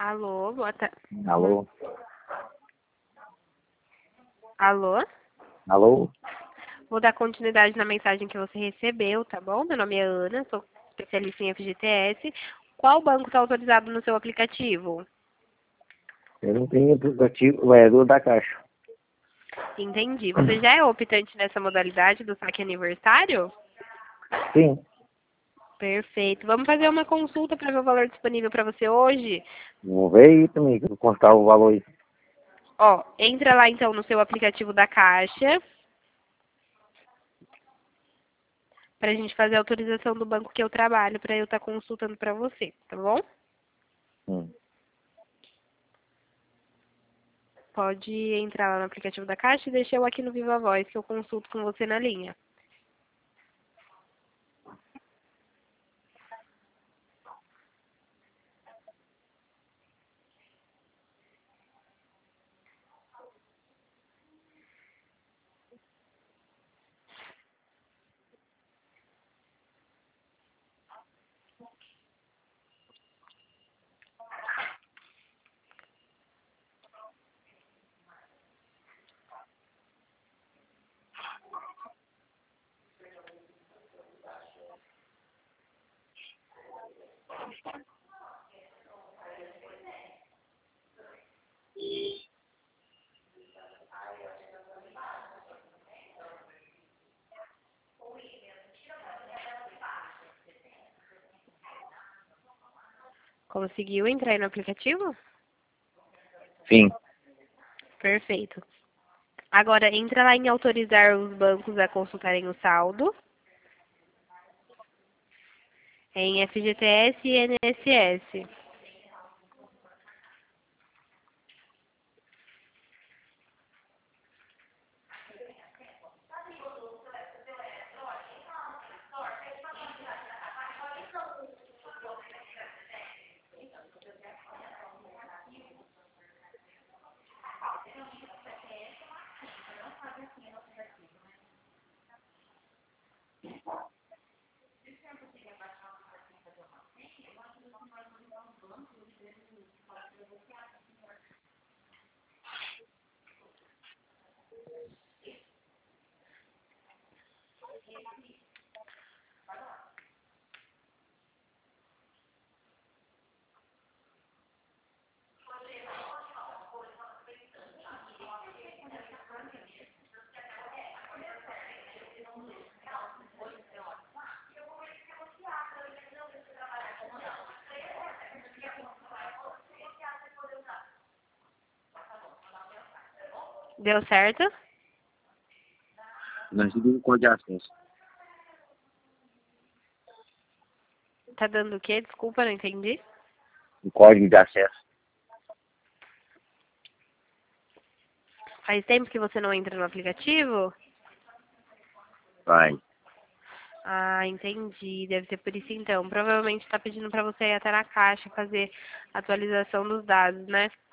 Alô, boa tarde. Alô? Alô? Alô? Vou dar continuidade na mensagem que você recebeu, tá bom? Meu nome é Ana, sou especialista em FGTS. Qual banco está autorizado no seu aplicativo? Eu não tenho aplicativo, é do da Caixa. Entendi. Você já é optante nessa modalidade do saque aniversário? Sim. Perfeito. Vamos fazer uma consulta para ver o valor disponível para você hoje? Vou ver aí também, que eu vou constar o valor aí. Ó, entra lá então no seu aplicativo da Caixa para a gente fazer a autorização do banco que eu trabalho para eu estar consultando para você, tá bom? Hum. Pode entrar lá no aplicativo da Caixa e deixar eu aqui no Viva Voz que eu consulto com você na linha. Conseguiu entrar aí no aplicativo? Sim. Perfeito. Agora, entra lá em autorizar os bancos a consultarem o saldo, em FGTS e INSS. Deu certo? Nós temos um código de acesso. Tá dando o quê? Desculpa, não entendi. Um código de acesso. Faz tempo que você não entra no aplicativo? Vai. Ah, entendi. Deve ser por isso então. Provavelmente está pedindo para você ir até na caixa fazer a atualização dos dados, né?